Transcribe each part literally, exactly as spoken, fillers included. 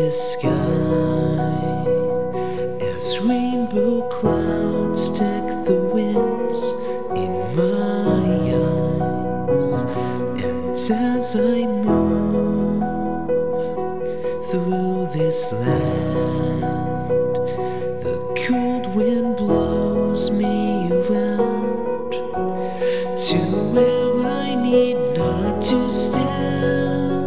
the sky as rainbow clouds deck the winds in my eyes. And as I move through this land, the cold wind blows me around to where I need not to stand.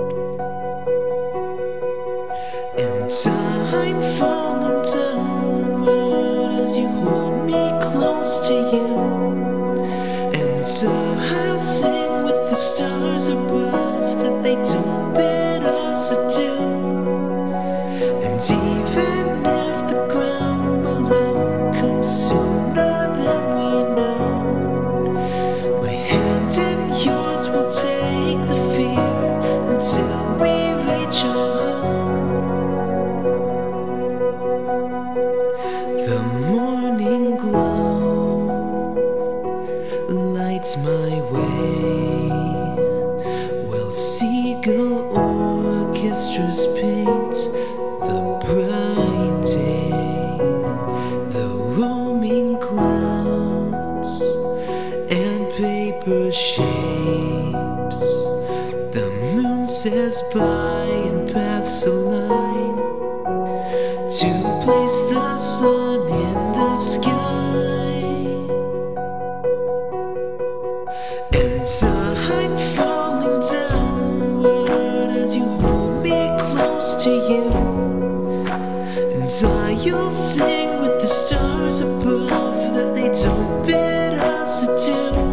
And I'm falling downward as you hold me close to you. And I'll sing with the stars above that they don't bid us adieu. And even if the ground below comes sooner than we know, my hand in yours will take the fear until we reach our home. The morning glow lights my way, while seagull orchestras paint the bright day. The roaming clouds and paper shapes, the moon says by and paths align to place the sun in the sky. And I'm falling downward as you hold me close to you. And I'll sing with the stars above that they don't bid us adieu.